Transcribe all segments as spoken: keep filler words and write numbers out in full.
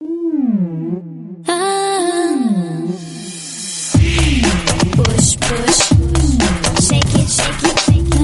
Push, push, shake it, shake it.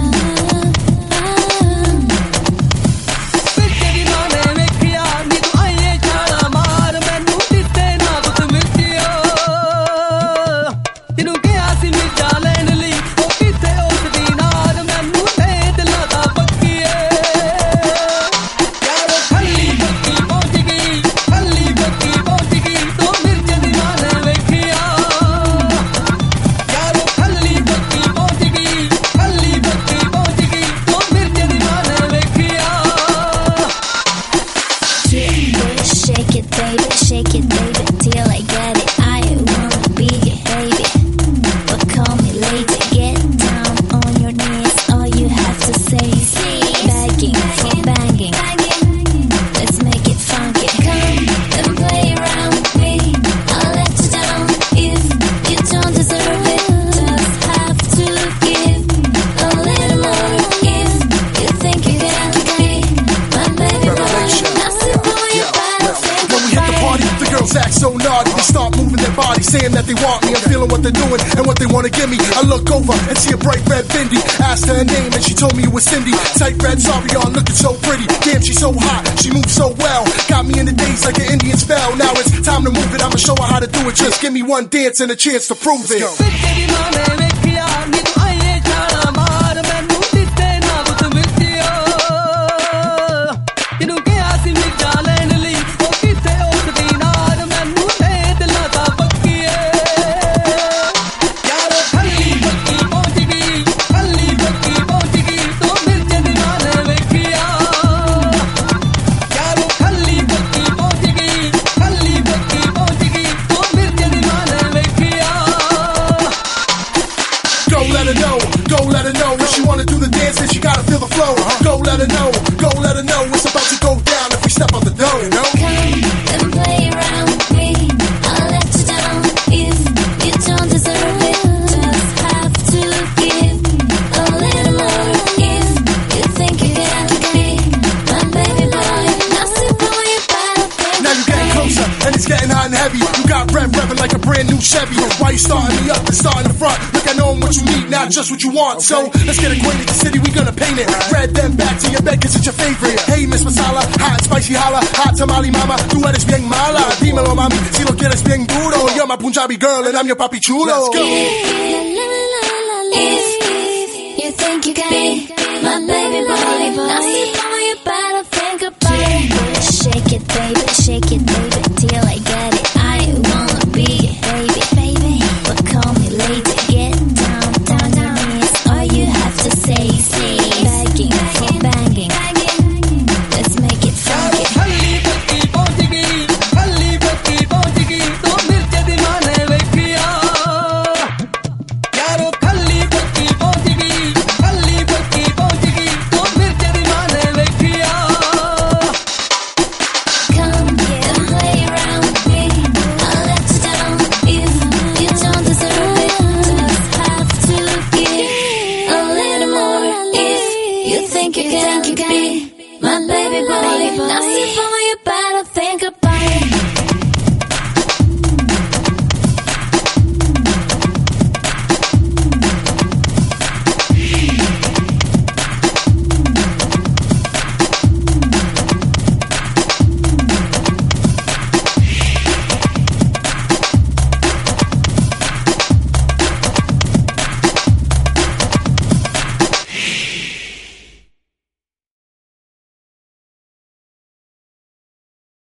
Shake it, baby, shake it, baby, till I get it. I wanna be it, baby, but call me later. Get down on your knees, all you have to say is begging for banging. Let's make it funky. Come and play around with me. I'll let you down if you don't deserve it. Just have to give a little more if you think you can be my baby boy. Now sit on your The girls act so naughty, they start moving their body, saying that they want me. I'm feeling what they're doing and what they want to give me. I look over and see a bright red bindi. Asked her her name and she told me it was Cindy. Tight red, sorry y'all, looking so pretty. Damn, she's so hot, she moves so well. Got me in the daze like an Indian spell. Now it's time to move it, I'ma show her how to do it. Just give me one dance and a chance to prove it. Go let her know, if she wanna do the dance, then she gotta feel the flow. Go let her know, go let her know, it's about to go down if we step on the dough, you know? Come and play around with me. I'll let you down if you don't deserve it. Just have to give a little more if you think you can be my baby boy. Now sit on your back. Now you're getting closer, and it's getting hot and heavy. You got rev revving like a brand new Chevy. Why you starting me up and starting the front? Look, I know what you need, not just what you want. So let's get acquainted, the city, we gonna paint it. Red, then back to your bed, cause it's your favorite. Hey, Miss Masala, hot and spicy holla. Hot tamale mama, tú eres bien mala. Dímelo mami, si lo quieres bien duro. You're my Punjabi girl and I'm your papi chulo. Let's go. If you think you can be my baby boy, now sit on your bed and think about it. Shake it, baby, shake it.